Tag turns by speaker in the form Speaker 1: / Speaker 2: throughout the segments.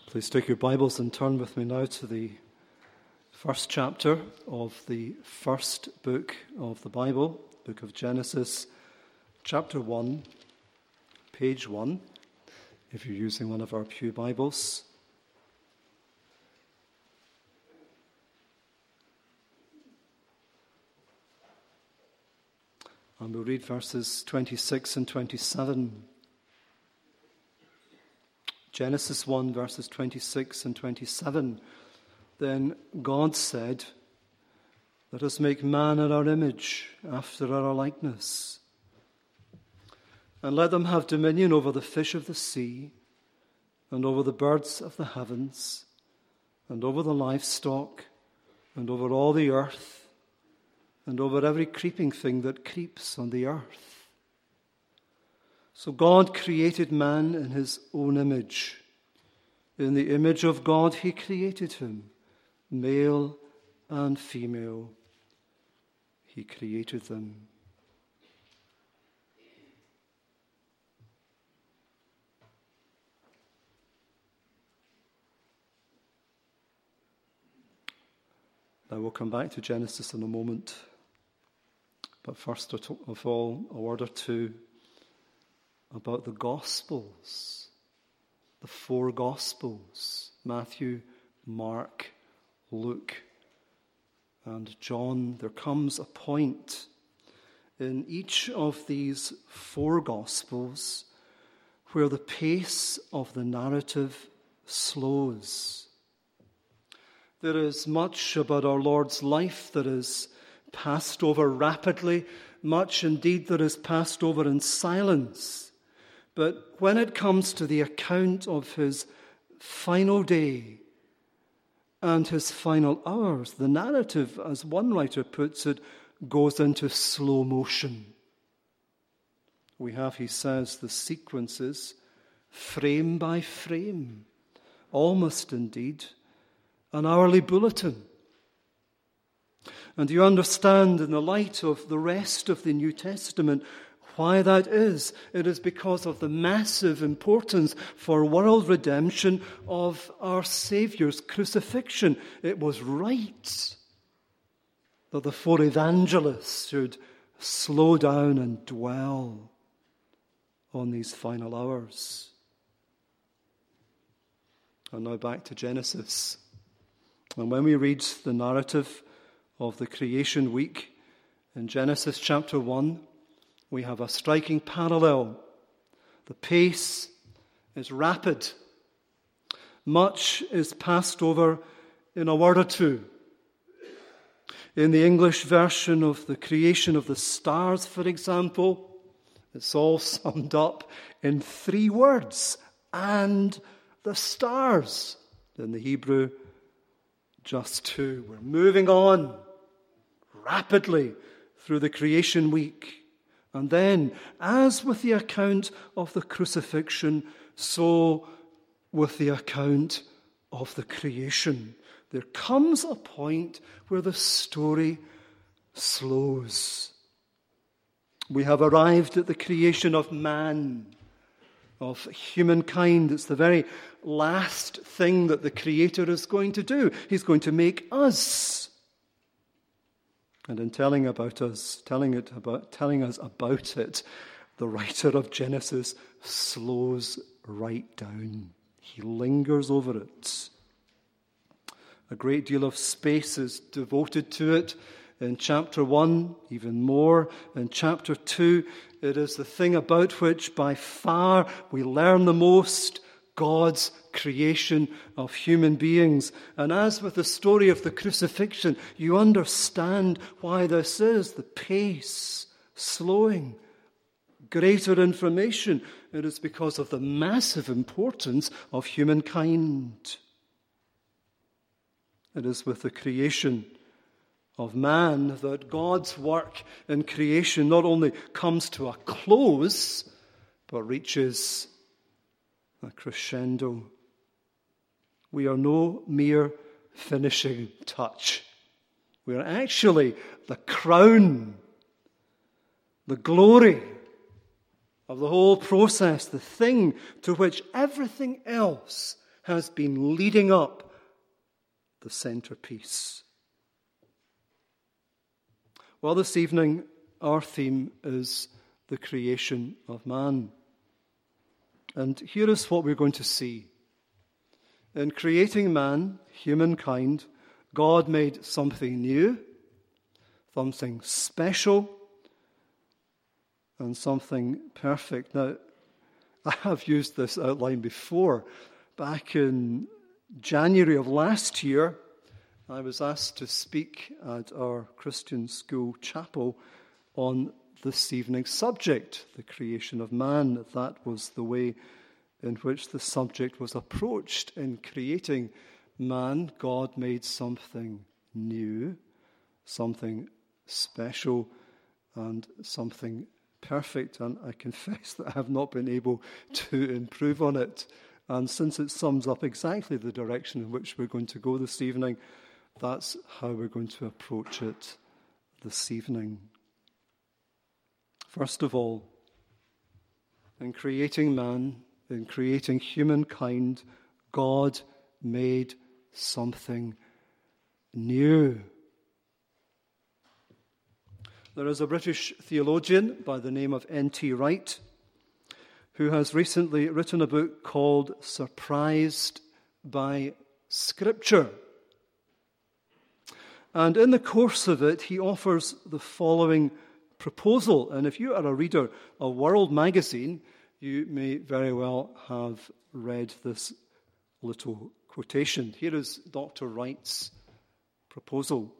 Speaker 1: Please take your Bibles and turn with me now to the first chapter of the first book of the Bible, book of Genesis, chapter 1, page 1, if you're using one of our pew Bibles. And we'll read verses 26 and 27. Genesis 1, verses 26 and 27. Then God said, "Let us make man in our image, after our likeness, and let them have dominion over the fish of the sea, and over the birds of the heavens, and over the livestock, and over all the earth, and over every creeping thing that creeps on the earth." So God created man in his own image. In the image of God he created him. Male and female he created them. Now we'll come back to Genesis in a moment. But first of all, a word or two about the Gospels, the four Gospels, Matthew, Mark, Luke, and John. There comes a point in each of these four Gospels where the pace of the narrative slows. There is much about our Lord's life that is passed over rapidly, much indeed that is passed over in silence. But when it comes to the account of his final day and his final hours, the narrative, as one writer puts it, goes into slow motion. We have, he says, the sequences frame by frame, almost indeed an hourly bulletin. And you understand in the light of the rest of the New Testament why that is. It is because of the massive importance for world redemption of our Saviour's crucifixion. It was right that the four evangelists should slow down and dwell on these final hours. And now back to Genesis. And when we read the narrative of the creation week in Genesis chapter 1, we have a striking parallel. The pace is rapid. Much is passed over in a word or two. In the English version of the creation of the stars, for example, it's all summed up in 3 words: "and the stars." In the Hebrew, just 2. We're moving on rapidly through the creation week. And then, as with the account of the crucifixion, so with the account of the creation, there comes a point where the story slows. We have arrived at the creation of man, of humankind. It's the very last thing that the Creator is going to do. He's going to make us. And in telling us about it, the writer of Genesis slows right down. He lingers over it. A great deal of space is devoted to it in chapter 1, even more in chapter 2. It is the thing about which by far we learn the most: God's creation of human beings. And as with the story of the crucifixion, you understand why this is. The pace slowing, greater information. It is because of the massive importance of humankind. It is with the creation of man that God's work in creation not only comes to a close, but reaches a crescendo. We are no mere finishing touch. We are actually the crown, the glory of the whole process, the thing to which everything else has been leading up the centerpiece. Well, this evening, our theme is the creation of man. And here is what we're going to see. In creating man, humankind, God made something new, something special, and something perfect. Now, I have used this outline before. Back in January of last year, I was asked to speak at our Christian school chapel on this evening's subject, the creation of man. That was the way in which the subject was approached. In creating man, God made something new, something special, and something perfect. And I confess that I have not been able to improve on it. And since it sums up exactly the direction in which we're going to go this evening, that's how we're going to approach it this evening. First of all, in creating man, in creating humankind, God made something new. There is a British theologian by the name of N.T. Wright who has recently written a book called Surprised by Scripture. And in the course of it, he offers the following proposal. And if you are a reader of World Magazine, you may very well have read this little quotation. Here is Dr. Wright's proposal.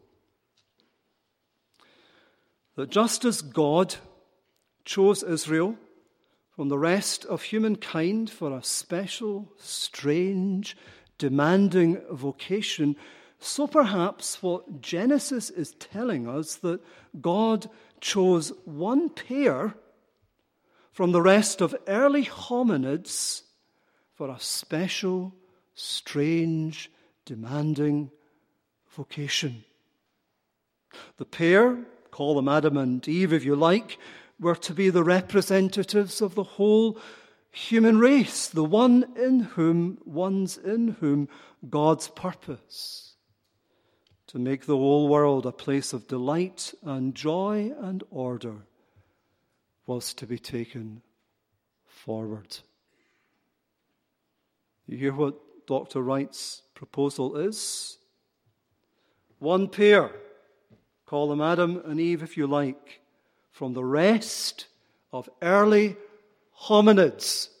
Speaker 1: That just as God chose Israel from the rest of humankind for a special, strange, demanding vocation, so perhaps what Genesis is telling us, that God chose one pair from the rest of early hominids for a special, strange, demanding vocation. The pair, call them Adam and Eve if you like, were to be the representatives of the whole human race, the ones in whom God's purpose to make the whole world a place of delight and joy and order was to be taken forward. You hear what Dr. Wright's proposal is? One pair, call them Adam and Eve if you like, from the rest of early hominids.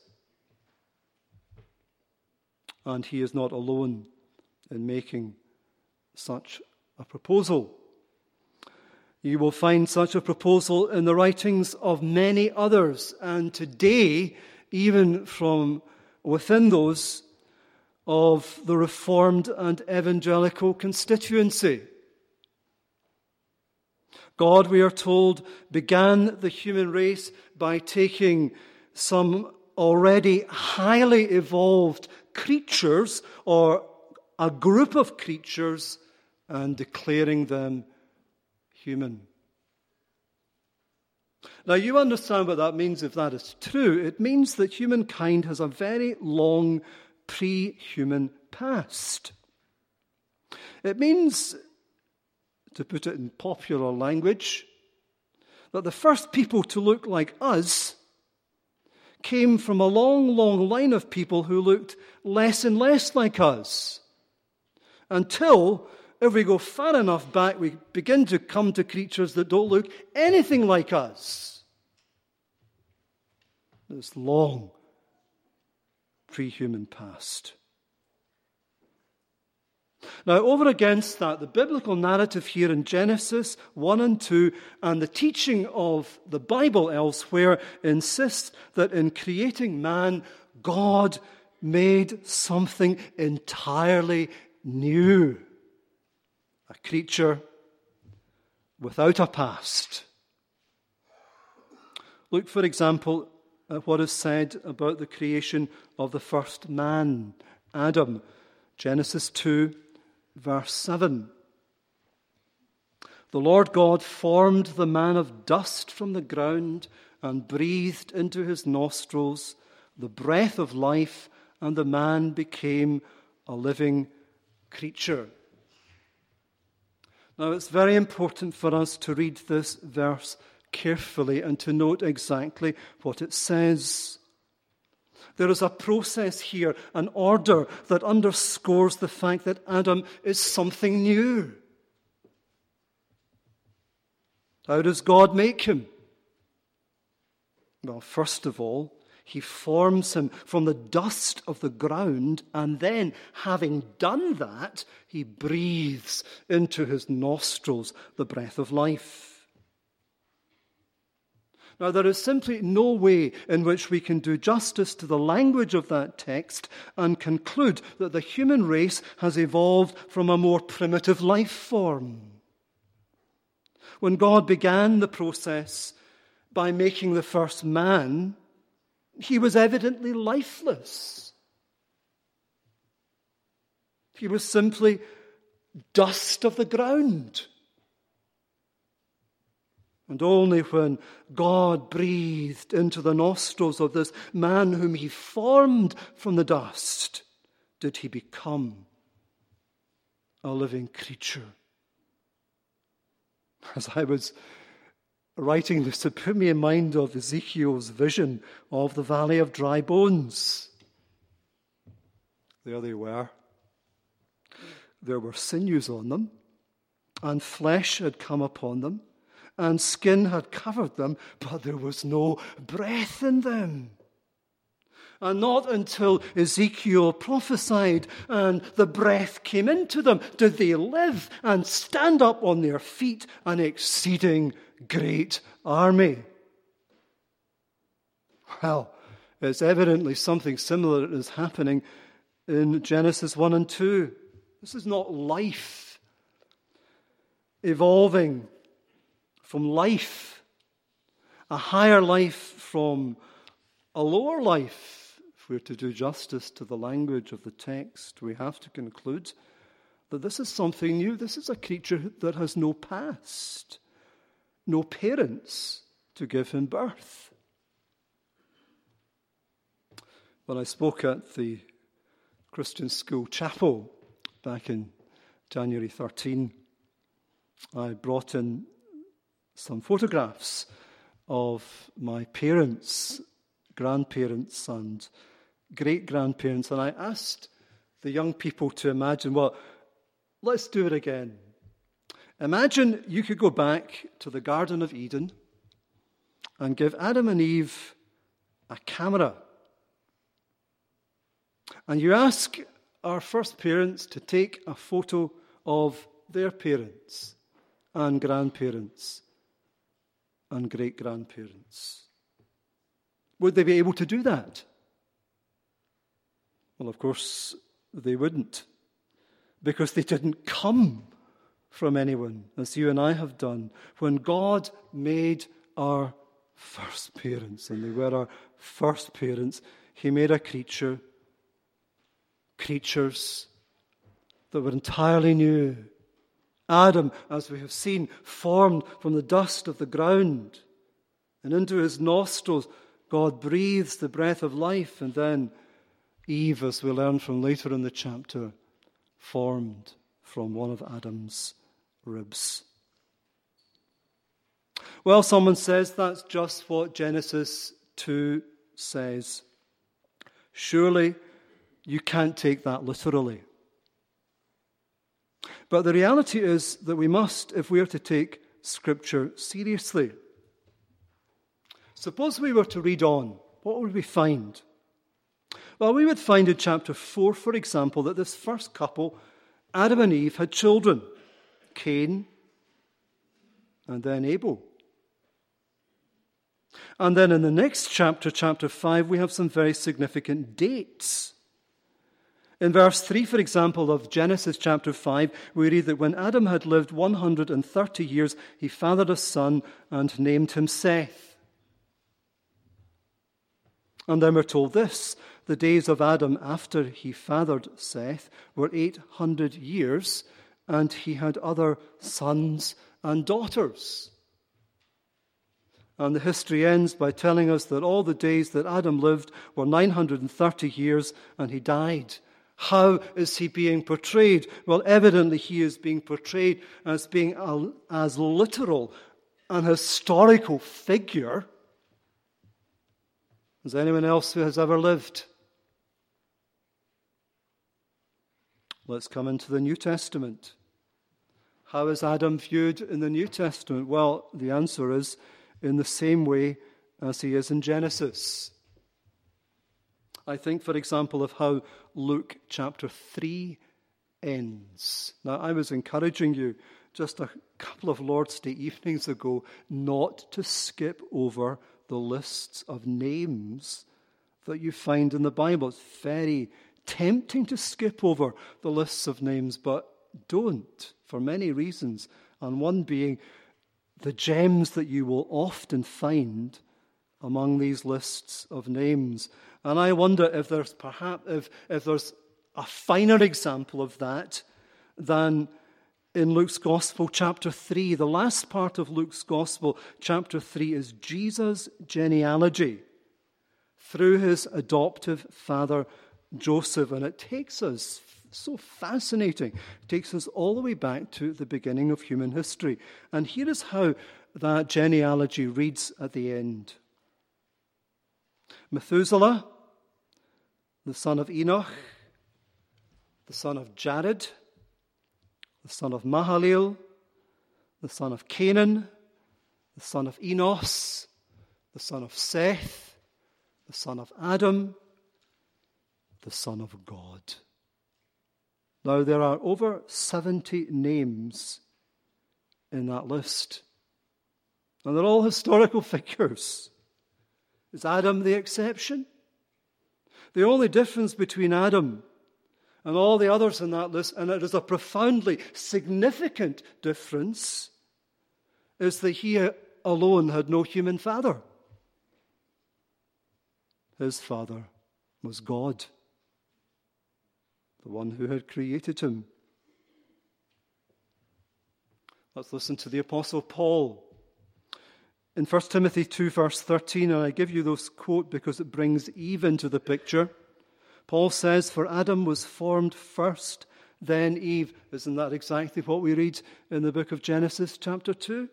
Speaker 1: And he is not alone in making such a proposal. You will find such a proposal in the writings of many others, and today, even from within those of the Reformed and Evangelical constituency. God, we are told, began the human race by taking some already highly evolved creatures, or a group of creatures, and declaring them human. Now, you understand what that means if that is true. It means that humankind has a very long pre-human past. It means, to put it in popular language, that the first people to look like us came from a long, long line of people who looked less and less like us. Until, if we go far enough back, we begin to come to creatures that don't look anything like us. This long pre-human past. Now, over against that, the biblical narrative here in Genesis 1 and 2 and the teaching of the Bible elsewhere insists that in creating man, God made something entirely new. A creature without a past. Look, for example, at what is said about the creation of the first man, Adam. Genesis 2, verse 7. The Lord God formed the man of dust from the ground and breathed into his nostrils the breath of life, and the man became a living creature. Now, it's very important for us to read this verse carefully and to note exactly what it says. There is a process here, an order that underscores the fact that Adam is something new. How does God make him? Well, first of all, he forms him from the dust of the ground, and then, having done that, he breathes into his nostrils the breath of life. Now, there is simply no way in which we can do justice to the language of that text and conclude that the human race has evolved from a more primitive life form. When God began the process by making the first man, he was evidently lifeless. He was simply dust of the ground. And only when God breathed into the nostrils of this man whom he formed from the dust did he become a living creature. As I was writing this, it put me in mind of Ezekiel's vision of the valley of dry bones. There they were. There were sinews on them, and flesh had come upon them, and skin had covered them, but there was no breath in them. And not until Ezekiel prophesied and the breath came into them did they live and stand up on their feet, an exceeding great army. Well, it's evidently something similar that is happening in Genesis 1 and 2. This is not life evolving from life, a higher life from a lower life. If we're to do justice to the language of the text, we have to conclude that this is something new. This is a creature that has no past, no parents to give him birth. When I spoke at the Christian School Chapel back in January 13, I brought in some photographs of my parents, grandparents, and great-grandparents, and I asked the young people to imagine, well, let's do it again. Imagine you could go back to the Garden of Eden and give Adam and Eve a camera. And you ask our first parents to take a photo of their parents and grandparents and great-grandparents. Would they be able to do that? Well, of course, they wouldn't, because they didn't come from anyone, as you and I have done. When God made our first parents, and they were our first parents, he made a creatures that were entirely new. Adam, as we have seen, formed from the dust of the ground, and into his nostrils God breathes the breath of life, and then Eve, as we learn from later in the chapter, formed from one of Adam's ribs. Well, someone says that's just what Genesis 2 says. Surely you can't take that literally. But the reality is that we must, if we are to take Scripture seriously. Suppose we were to read on, what would we find? Well, we would find in chapter 4, for example, that this first couple, Adam and Eve, had children, Cain and then Abel. And then in the next chapter, chapter 5, we have some very significant dates. In verse 3, for example, of Genesis chapter 5, we read that when Adam had lived 130 years, he fathered a son and named him Seth. And then we're told this: the days of Adam after he fathered Seth were 800 years, and he had other sons and daughters. And the history ends by telling us that all the days that Adam lived were 930 years and he died. How is he being portrayed? Well, evidently he is being portrayed as being as literal an historical figure as anyone else who has ever lived. Let's come into the New Testament. How is Adam viewed in the New Testament? Well, the answer is in the same way as he is in Genesis. I think, for example, of how Luke chapter 3 ends. Now, I was encouraging you just a couple of Lord's Day evenings ago not to skip over the lists of names that you find in the Bible. It's very tempting to skip over the lists of names, but don't, for many reasons, and one being the gems that you will often find among these lists of names. And I wonder if there's perhaps if there's a finer example of that than in Luke's Gospel, chapter 3. The last part of Luke's Gospel, chapter 3, is Jesus' genealogy through his adoptive father, Joseph. And it takes us, so fascinating, it takes us all the way back to the beginning of human history. And here is how that genealogy reads at the end. Methuselah, the son of Enoch, the son of Jared, the son of Mahalalel, the son of Canaan, the son of Enos, the son of Seth, the son of Adam, the Son of God. Now, there are over 70 names in that list. And they're all historical figures. Is Adam the exception? The only difference between Adam and all the others in that list, and it is a profoundly significant difference, is that he alone had no human father. His father was God, the one who had created him. Let's listen to the Apostle Paul. In 1 Timothy 2, verse 13, and I give you those quote because it brings Eve into the picture. Paul says, "For Adam was formed first, then Eve." Isn't that exactly what we read in the book of Genesis chapter 2?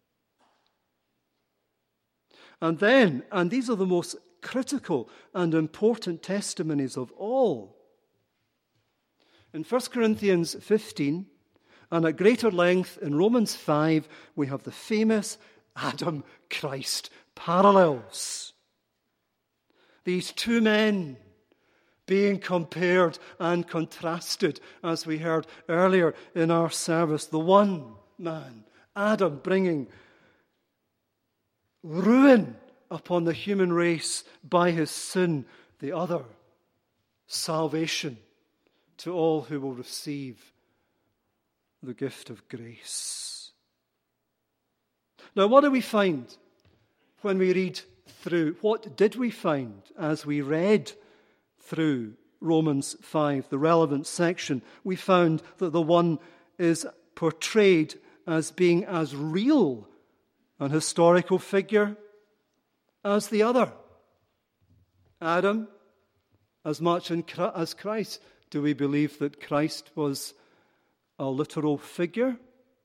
Speaker 1: And then, and these are the most critical and important testimonies of all. In 1 Corinthians 15, and at greater length in Romans 5, we have the famous Adam-Christ parallels. These two men being compared and contrasted, as we heard earlier in our service. The one man, Adam, bringing ruin upon the human race by his sin. The other, salvation to all who will receive the gift of grace. Now, what do we find when we read through? What did we find as we read through Romans 5, the relevant section? We found that the one is portrayed as being as real an historical figure as the other. Adam, as much as Christ. Do we believe that Christ was a literal figure?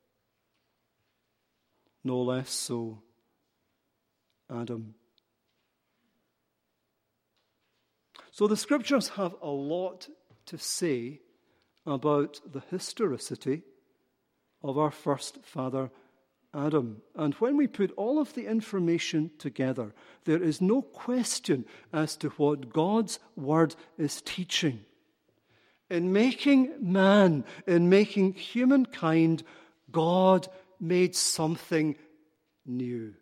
Speaker 1: No less so Adam. So the Scriptures have a lot to say about the historicity of our first father, Adam. And when we put all of the information together, there is no question as to what God's Word is teaching. In making man, in making humankind, God made something new.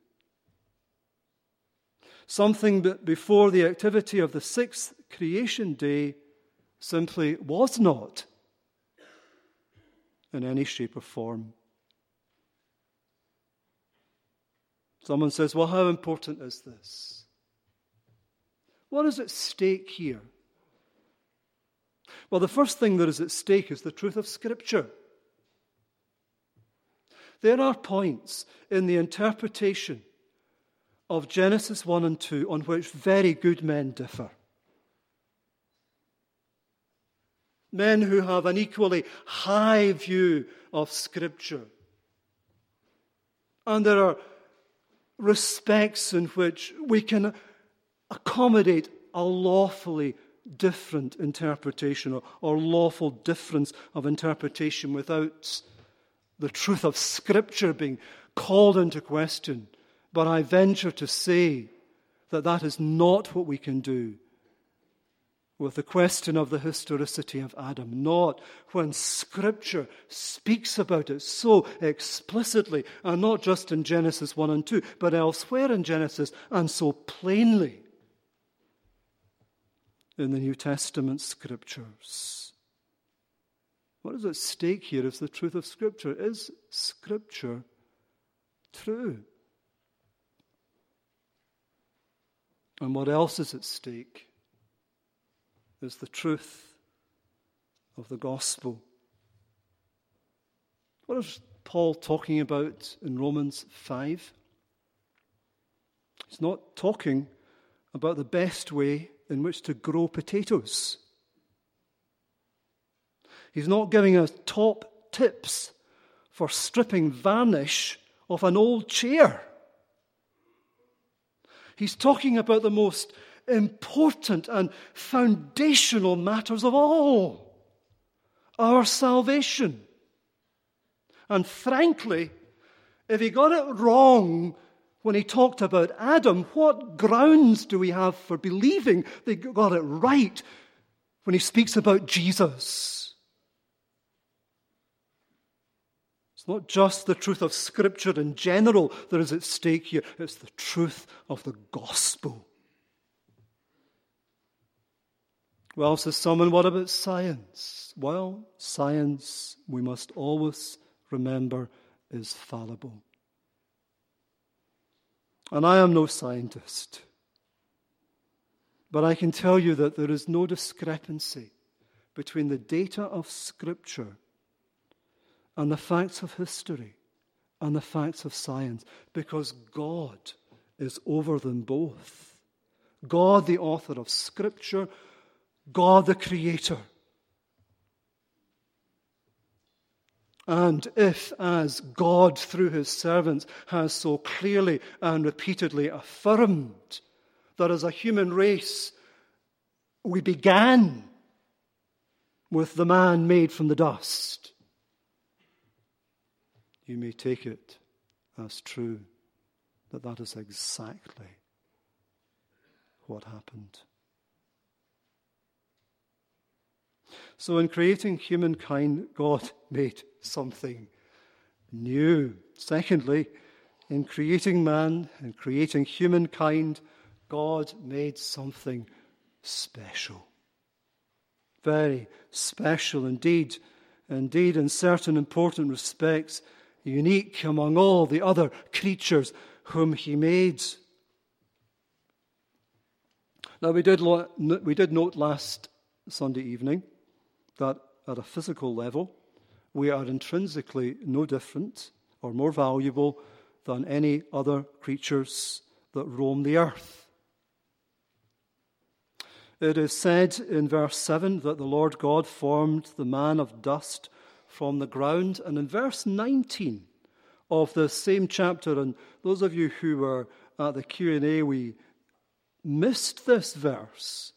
Speaker 1: Something that before the activity of the sixth creation day simply was not in any shape or form. Someone says, well, how important is this? What is at stake here? Well, the first thing that is at stake is the truth of Scripture. There are points in the interpretation of Genesis 1 and 2 on which very good men differ. Men who have an equally high view of Scripture. And there are respects in which we can accommodate a lawfully different interpretation or lawful difference of interpretation without the truth of Scripture being called into question. But I venture to say that that is not what we can do with the question of the historicity of Adam, not when Scripture speaks about it so explicitly, and not just in Genesis 1 and 2, but elsewhere in Genesis, and so plainly in the New Testament Scriptures. What is at stake here is the truth of Scripture. Is Scripture true? And what else is at stake is the truth of the gospel. What is Paul talking about in Romans 5? He's not talking about the best way in which to grow potatoes. He's not giving us top tips for stripping varnish off an old chair. He's talking about the most important and foundational matters of all, our salvation. And frankly, if he got it wrong when he talked about Adam, what grounds do we have for believing they got it right when he speaks about Jesus? It's not just the truth of Scripture in general that is at stake here. It's the truth of the gospel. Well, says someone, what about science? Well, science, we must always remember, is fallible. And I am no scientist, but I can tell you that there is no discrepancy between the data of Scripture and the facts of history and the facts of science, because God is over them both. God, the author of Scripture, God, the Creator. And if, as God through his servants has so clearly and repeatedly affirmed that as a human race we began with the man made from the dust, you may take it as true that that is exactly what happened. So in creating humankind, God made something new. Secondly, in creating man and creating humankind, God made something special. Very special indeed. Indeed, in certain important respects, unique among all the other creatures whom he made. Now, we did note last Sunday evening that at a physical level, we are intrinsically no different or more valuable than any other creatures that roam the earth. It is said in verse 7 that the Lord God formed the man of dust from the ground. And in verse 19 of the same chapter, and those of you who were at the Q&A, we missed this verse.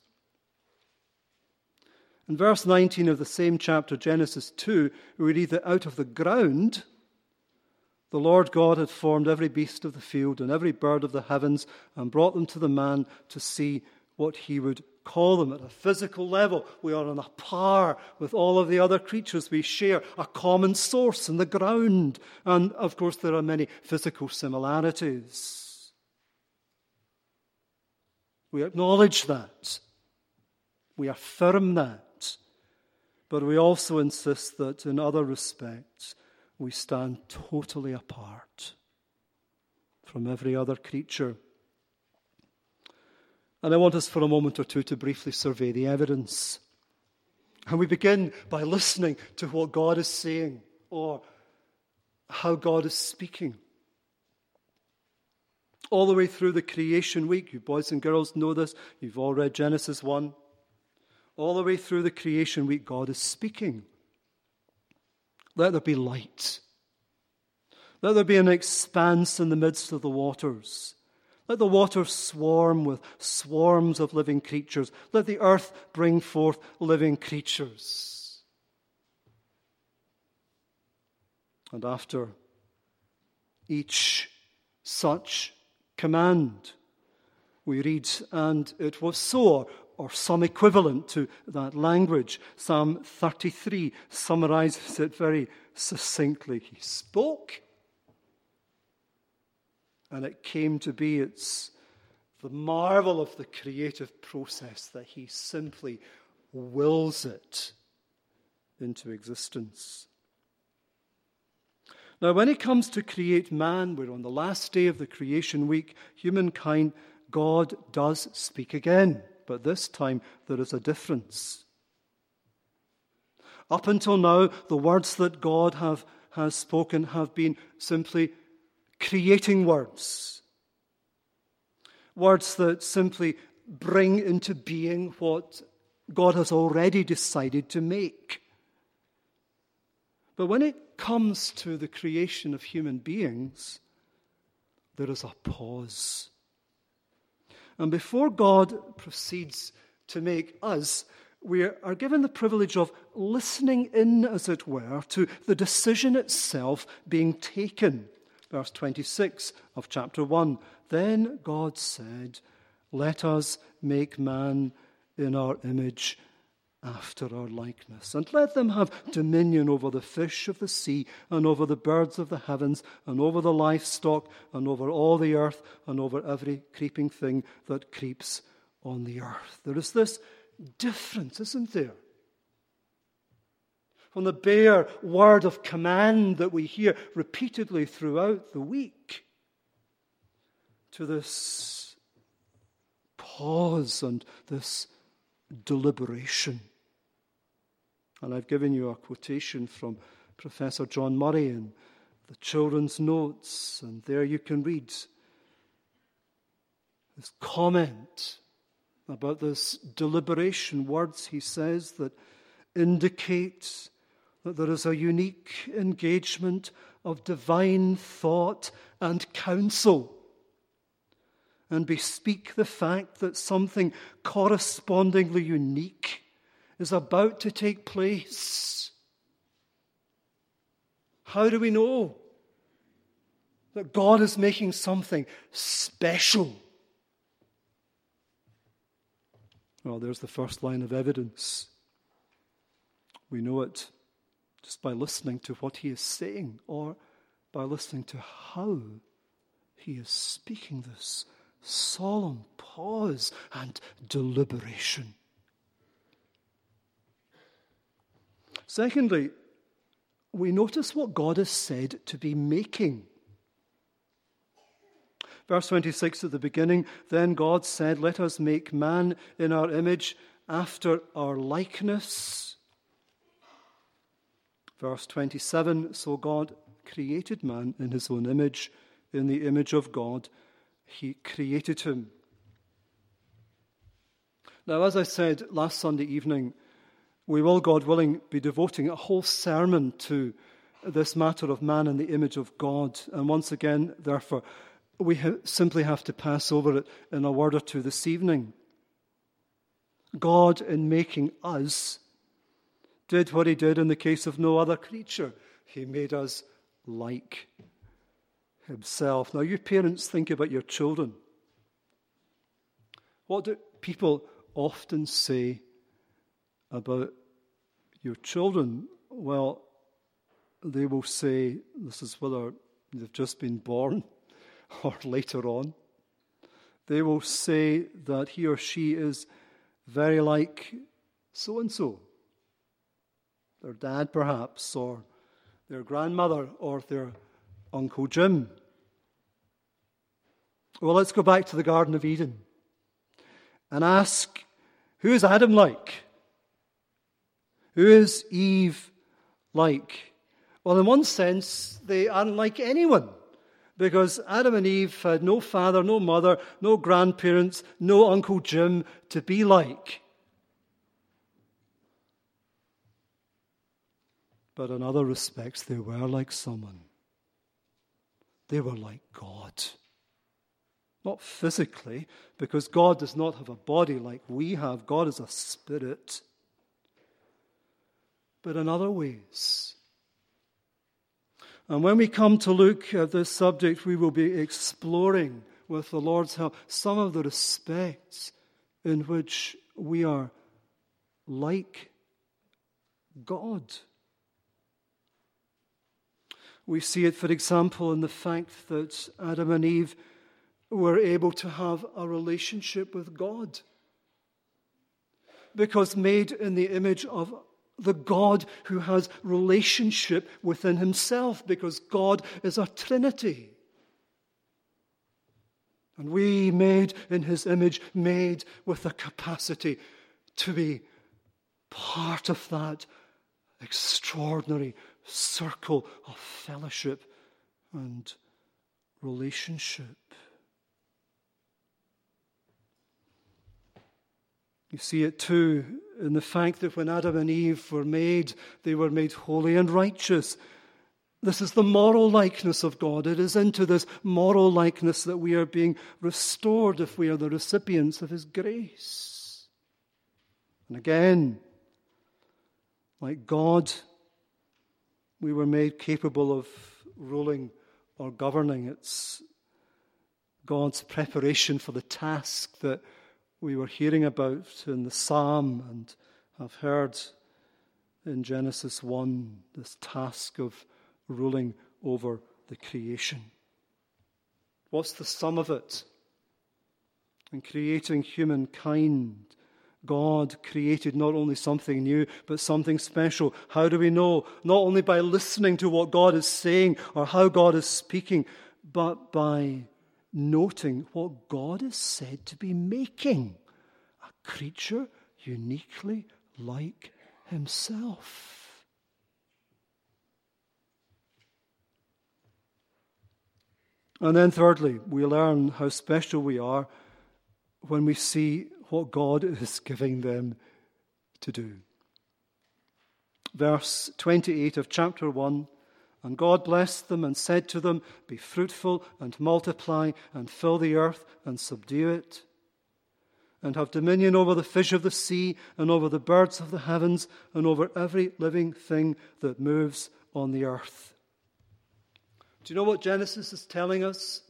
Speaker 1: In verse 19 of the same chapter, Genesis 2, we read that out of the ground, the Lord God had formed every beast of the field and every bird of the heavens and brought them to the man to see what he would call them. At a physical level, we are on a par with all of the other creatures. We share a common source in the ground. And, of course, there are many physical similarities. We acknowledge that. We affirm that. But we also insist that in other respects, we stand totally apart from every other creature. And I want us for a moment or two to briefly survey the evidence. And we begin by listening to what God is saying or how God is speaking. All the way through the creation week, you boys and girls know this, you've all read Genesis 1. All the way through the creation week, God is speaking. Let there be light. Let there be an expanse in the midst of the waters. Let the waters swarm with swarms of living creatures. Let the earth bring forth living creatures. And after each such command, we read, and it was so, or some equivalent to that language. Psalm 33 summarizes it very succinctly. He spoke, and it came to be. It's the marvel of the creative process that he simply wills it into existence. Now, when it comes to create man, we're on the last day of the creation week, humankind, God does speak again. But this time there is a difference. Up until now, the words that God has spoken have been simply creating words. Words that simply bring into being what God has already decided to make. But when it comes to the creation of human beings, there is a pause. And before God proceeds to make us, we are given the privilege of listening in, as it were, to the decision itself being taken. Verse 26 of chapter 1. Then God said, "Let us make man in our image, after our likeness, and let them have dominion over the fish of the sea, and over the birds of the heavens, and over the livestock, and over all the earth, and over every creeping thing that creeps on the earth." There is this difference, isn't there? From the bare word of command that we hear repeatedly throughout the week, to this pause and this deliberation. And I've given you a quotation from Professor John Murray in the children's notes, and there you can read his comment about this deliberation, words he says that indicate that there is a unique engagement of divine thought and counsel, and bespeak the fact that something correspondingly unique is about to take place. How do we know that God is making something special? Well, there's the first line of evidence. We know it just by listening to what he is saying, or by listening to how he is speaking this solemn pause and deliberation. Secondly, we notice what God is said to be making. Verse 26 at the beginning, then God said, "Let us make man in our image, after our likeness." Verse 27, so God created man in his own image, in the image of God he created him. Now, as I said last Sunday evening, we will, God willing, be devoting a whole sermon to this matter of man in the image of God. And once again, therefore, we simply have to pass over it in a word or two this evening. God, in making us, did what he did in the case of no other creature. He made us like himself. Now, you parents, think about your children. What do people often say about your children? Well, they will say, this is whether they've just been born or later on, they will say that he or she is very like so-and-so. Their dad, perhaps, or their grandmother, or their Uncle Jim. Well, let's go back to the Garden of Eden and ask, who is Adam like? Who is Eve like? Well, in one sense, they aren't like anyone, Because Adam and Eve had no father, no mother, no grandparents, no Uncle Jim to be like. But in other respects, they were like someone. They were like God. Not physically, because God does not have a body like we have. God is a spirit. But in other ways. And when we come to look at this subject, we will be exploring, with the Lord's help, some of the respects in which we are like God. We see it, for example, in the fact that Adam and Eve were able to have a relationship with God. Because made in the image of the God who has relationship within himself, because God is a Trinity. And we made in his image, made with the capacity to be part of that extraordinary circle of fellowship and relationship. You see it too in the fact that when Adam and Eve were made, they were made holy and righteous. This is the moral likeness of God. It is into this moral likeness that we are being restored if we are the recipients of his grace. And again, like God, we were made capable of ruling or governing. It's God's preparation for the task that we were hearing about in the Psalm and have heard in Genesis 1, this task of ruling over the creation. What's the sum of it? In creating humankind, God created not only something new, but something special. How do we know? Not only by listening to what God is saying or how God is speaking, but by noting what God is said to be making. A creature uniquely like himself. And then thirdly, we learn how special we are when we see what God is giving them to do. Verse 28 of chapter 1, and God blessed them and said to them, be fruitful and multiply and fill the earth and subdue it, and have dominion over the fish of the sea and over the birds of the heavens and over every living thing that moves on the earth. Do you know what Genesis is telling us?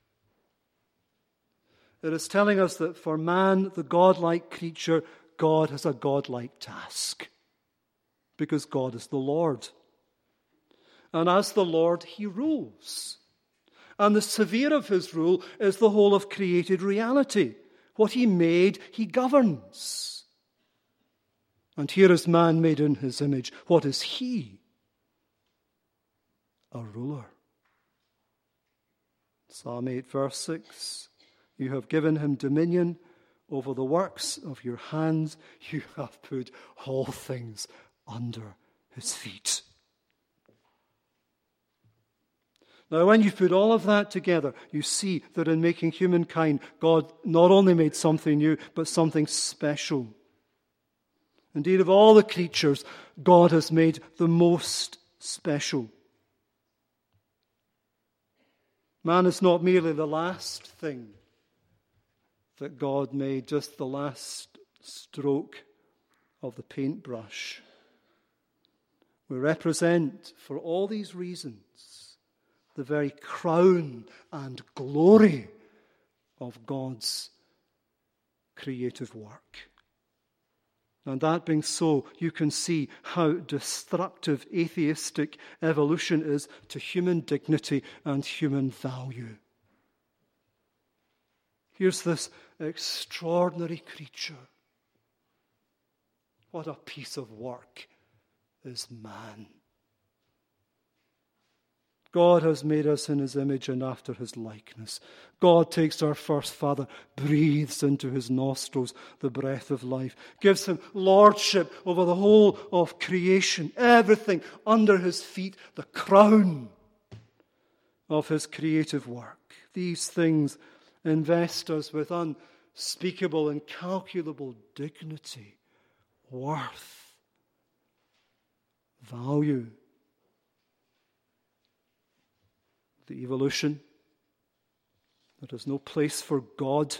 Speaker 1: It is telling us that for man, the godlike creature, God has a godlike task. Because God is the Lord. And as the Lord, he rules. And the sphere of his rule is the whole of created reality. What he made, he governs. And here is man made in his image. What is he? A ruler. Psalm 8, verse 6. You have given him dominion over the works of your hands. You have put all things under his feet. Now, when you put all of that together, you see that in making humankind, God not only made something new, but something special. Indeed, of all the creatures, God has made the most special. Man is not merely the last thing that God made, just the last stroke of the paintbrush. We represent, for all these reasons, the very crown and glory of God's creative work. And that being so, you can see how destructive atheistic evolution is to human dignity and human value. Here's this extraordinary creature. What a piece of work is man. God has made us in his image and after his likeness. God takes our first father, breathes into his nostrils the breath of life, gives him lordship over the whole of creation, everything under his feet, the crown of his creative work. These things invest us with unspeakable, incalculable dignity, worth, value. The evolution that has no place for God,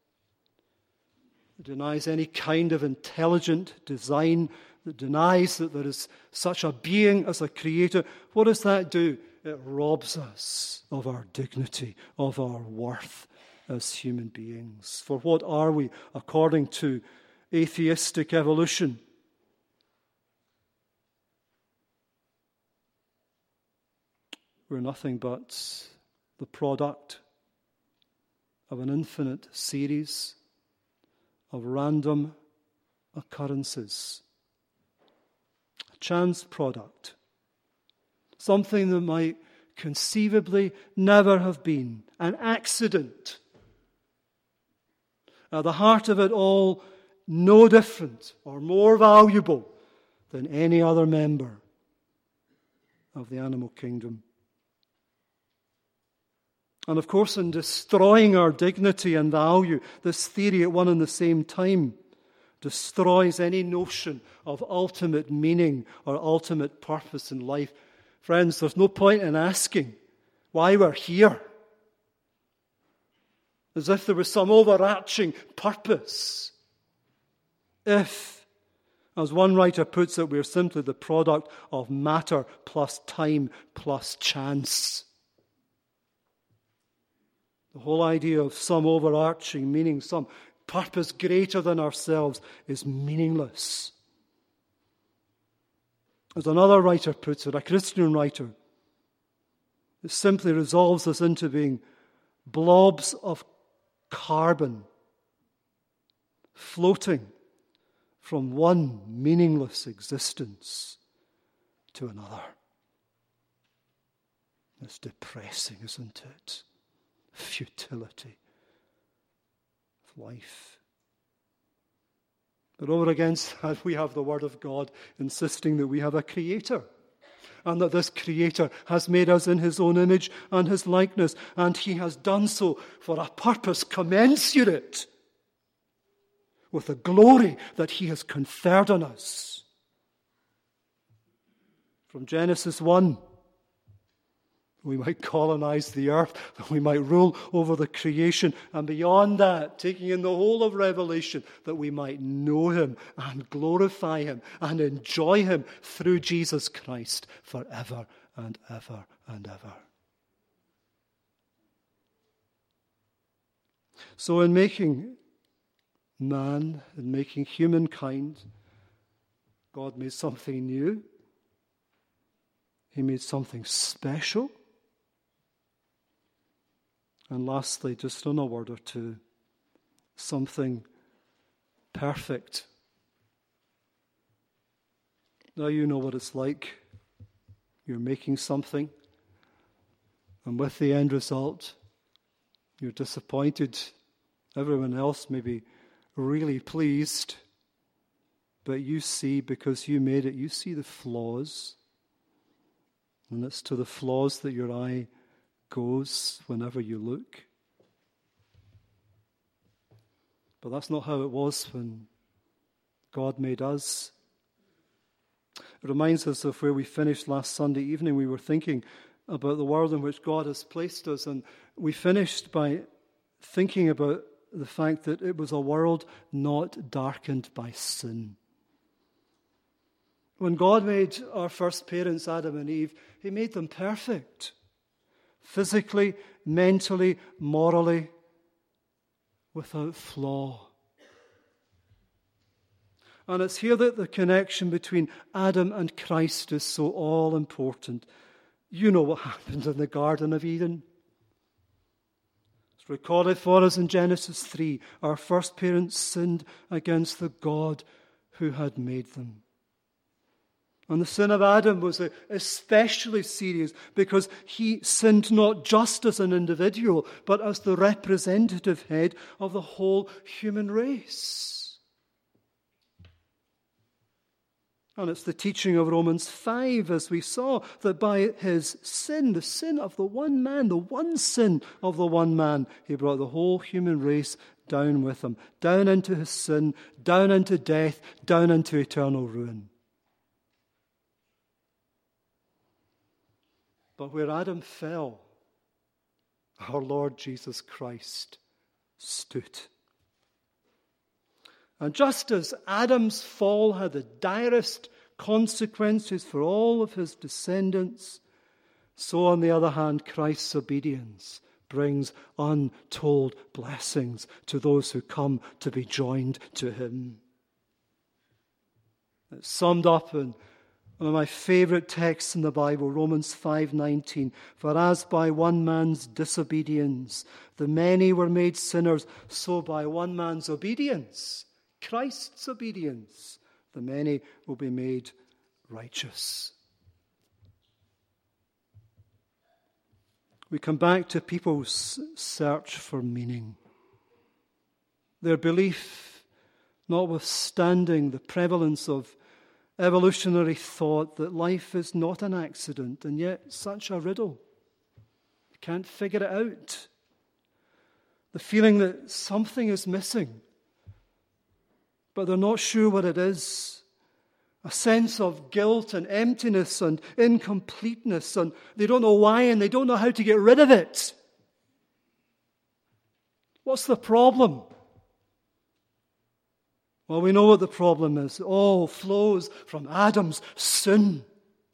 Speaker 1: that denies any kind of intelligent design, that denies that there is such a being as a creator. What does that do? It robs us of our dignity, of our worth as human beings. For what are we according to atheistic evolution? We're nothing but the product of an infinite series of random occurrences. A chance product. Something that might conceivably never have been. An accident. At the heart of it all, no different or more valuable than any other member of the animal kingdom. And of course, in destroying our dignity and value, this theory at one and the same time destroys any notion of ultimate meaning or ultimate purpose in life. Friends, there's no point in asking why we're here, as if there was some overarching purpose. If, as one writer puts it, we're simply the product of matter plus time plus chance. The whole idea of some overarching meaning, some purpose greater than ourselves, is meaningless. As another writer puts it, a Christian writer, it simply resolves us into being blobs of carbon floating from one meaningless existence to another. It's depressing, isn't it? Futility of life. But over against that, we have the Word of God insisting that we have a Creator, and that this Creator has made us in His own image and His likeness, and He has done so for a purpose commensurate with the glory that He has conferred on us. From Genesis 1, we might colonize the earth, that we might rule over the creation, and beyond that, taking in the whole of Revelation, that we might know Him and glorify Him and enjoy Him through Jesus Christ forever and ever and ever. So in making man, in making humankind, God made something new. He made something special. And lastly, just in a word or two, something perfect. Now you know what it's like. You're making something, and with the end result, you're disappointed. Everyone else may be really pleased, but you see, because you made it, you see the flaws. And it's to the flaws that your eye goes whenever you look. But that's not how it was when God made us. It reminds us of where we finished last Sunday evening. We were thinking about the world in which God has placed us, and we finished by thinking about the fact that it was a world not darkened by sin. When God made our first parents, Adam and Eve, He made them perfect. Physically, mentally, morally, without flaw. And it's here that the connection between Adam and Christ is so all important. You know what happened in the Garden of Eden. It's recorded for us in Genesis 3. Our first parents sinned against the God who had made them. And the sin of Adam was especially serious because he sinned not just as an individual, but as the representative head of the whole human race. And it's the teaching of Romans 5, as we saw, that by his sin, the sin of the one man, the one sin of the one man, he brought the whole human race down with him, down into his sin, down into death, down into eternal ruin. But where Adam fell, our Lord Jesus Christ stood. And just as Adam's fall had the direst consequences for all of his descendants, so on the other hand, Christ's obedience brings untold blessings to those who come to be joined to him. It's summed up in one of my favorite texts in the Bible, Romans 5:19. For as by one man's disobedience the many were made sinners, so by one man's obedience, Christ's obedience, the many will be made righteous. We come back to people's search for meaning. Their belief, notwithstanding the prevalence of evolutionary thought that life is not an accident, and yet such a riddle. You can't figure it out. The feeling that something is missing, but they're not sure what it is. A sense of guilt and emptiness and incompleteness, and they don't know why and they don't know how to get rid of it. What's the problem? Well, we know what the problem is. It all flows from Adam's sin.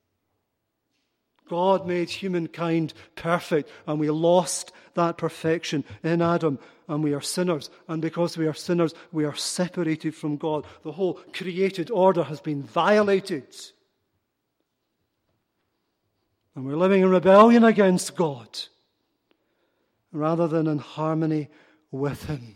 Speaker 1: God made humankind perfect, and we lost that perfection in Adam, and we are sinners. And because we are sinners, we are separated from God. The whole created order has been violated. And we're living in rebellion against God, rather than in harmony with him.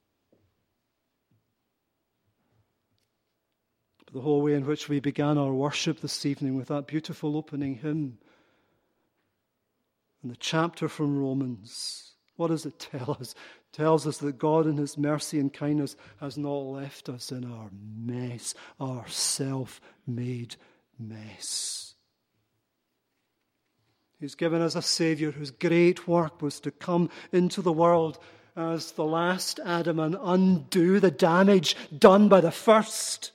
Speaker 1: The whole way in which we began our worship this evening with that beautiful opening hymn and the chapter from Romans, what does it tell us? It tells us that God in his mercy and kindness has not left us in our mess, our self-made mess. He's given us a Savior whose great work was to come into the world as the last Adam and undo the damage done by the first.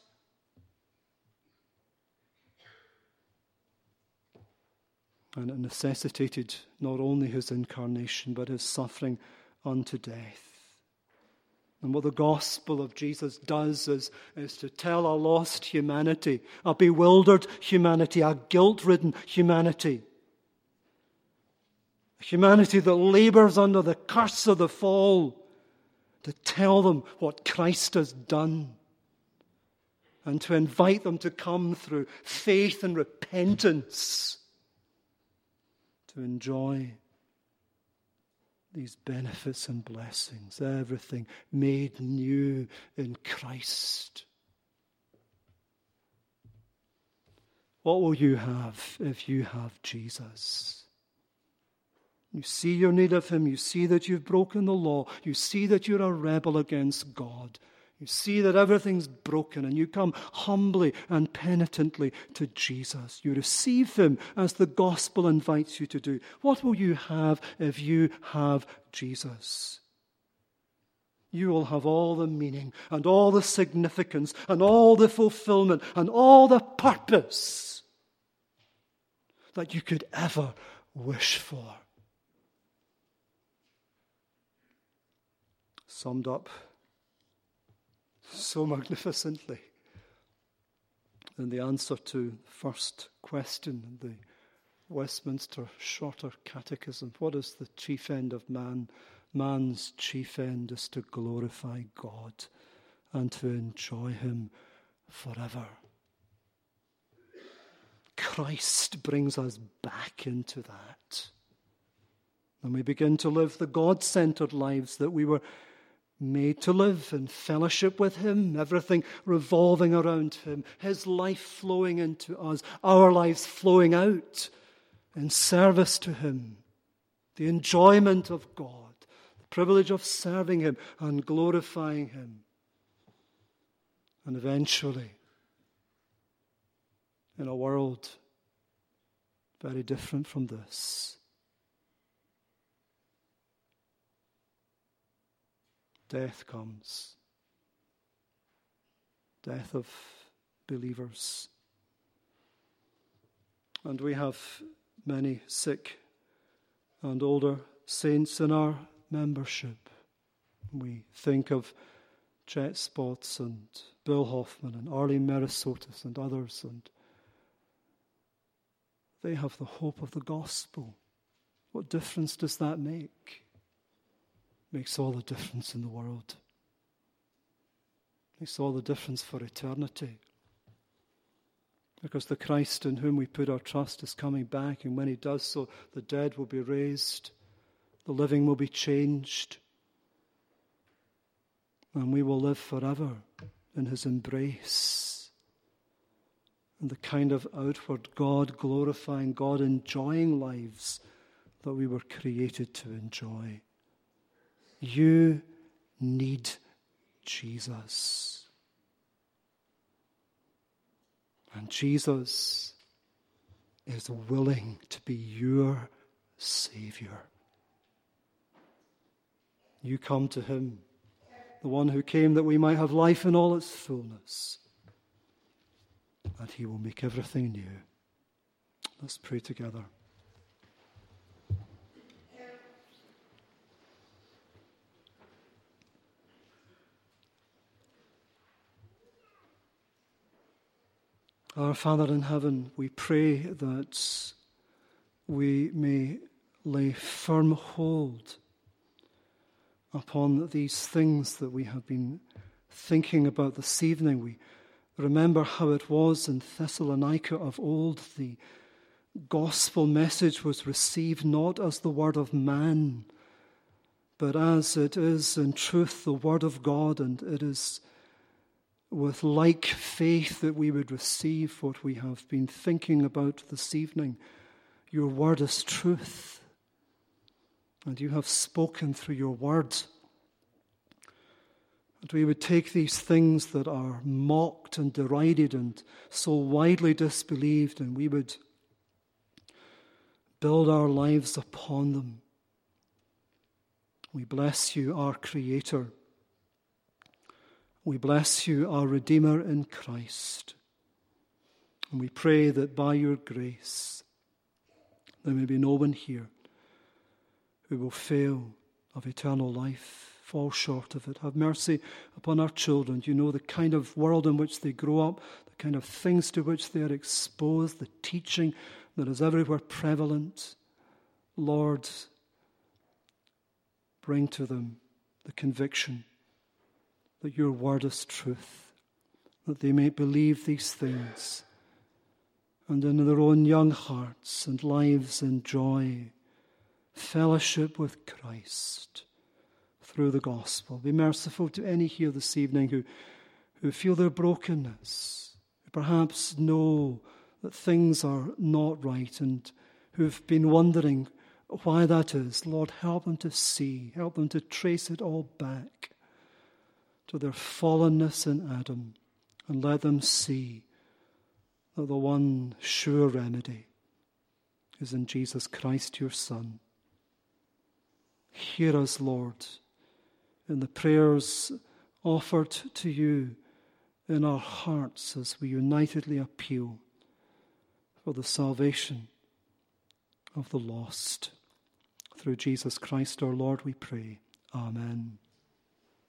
Speaker 1: And it necessitated not only his incarnation, but his suffering unto death. And what the gospel of Jesus does is to tell a lost humanity, a bewildered humanity, a guilt-ridden humanity, a humanity that labors under the curse of the fall, to tell them what Christ has done and to invite them to come through faith and repentance to enjoy these benefits and blessings, everything made new in Christ. What will you have if you have Jesus? You see your need of him. You see that you've broken the law. You see that you're a rebel against God. You see that everything's broken, and you come humbly and penitently to Jesus. You receive him as the gospel invites you to do. What will you have if you have Jesus? You will have all the meaning and all the significance and all the fulfillment and all the purpose that you could ever wish for. Summed up so magnificently in the answer to the first question in the Westminster Shorter Catechism. What is the chief end of man? Man's chief end is to glorify God and to enjoy him forever. Christ brings us back into that. And we begin to live the God-centered lives that we were made to live in fellowship with him, everything revolving around him, his life flowing into us, our lives flowing out in service to him, the enjoyment of God, the privilege of serving him and glorifying him. And eventually, in a world very different from this. Death comes. Death of believers. And we have many sick and older saints in our membership. We think of Jet Spots and Bill Hoffman and Arlene Merisotis and others, and they have the hope of the gospel. What difference does that make? Makes all the difference in the world. Makes all the difference for eternity. Because the Christ in whom we put our trust is coming back, and when he does so, the dead will be raised, the living will be changed, and we will live forever in his embrace. And the kind of outward God-glorifying, God-enjoying lives that we were created to enjoy. You need Jesus. And Jesus is willing to be your Savior. You come to him, the one who came that we might have life in all its fullness, and he will make everything new. Let's pray together. Our Father in heaven, we pray that we may lay firm hold upon these things that we have been thinking about this evening. We remember how it was in Thessalonica of old. The gospel message was received not as the word of man, but as it is in truth the word of God, and it is with like faith that we would receive what we have been thinking about this evening. Your word is truth, and you have spoken through your word. And we would take these things that are mocked and derided and so widely disbelieved, and we would build our lives upon them. We bless you, our Creator. We bless you, our Redeemer in Christ. And we pray that by your grace, there may be no one here who will fail of eternal life, fall short of it. Have mercy upon our children. You know the kind of world in which they grow up, the kind of things to which they are exposed, the teaching that is everywhere prevalent. Lord, bring to them the conviction that your word is truth, that they may believe these things, and in their own young hearts and lives enjoy fellowship with Christ through the gospel. Be merciful to any here this evening who feel their brokenness, who perhaps know that things are not right, and who've been wondering why that is. Lord, help them to see, help them to trace it all back to their fallenness in Adam, and let them see that the one sure remedy is in Jesus Christ, your Son. Hear us, Lord, in the prayers offered to you in our hearts as we unitedly appeal for the salvation of the lost. Through Jesus Christ our Lord we pray. Amen.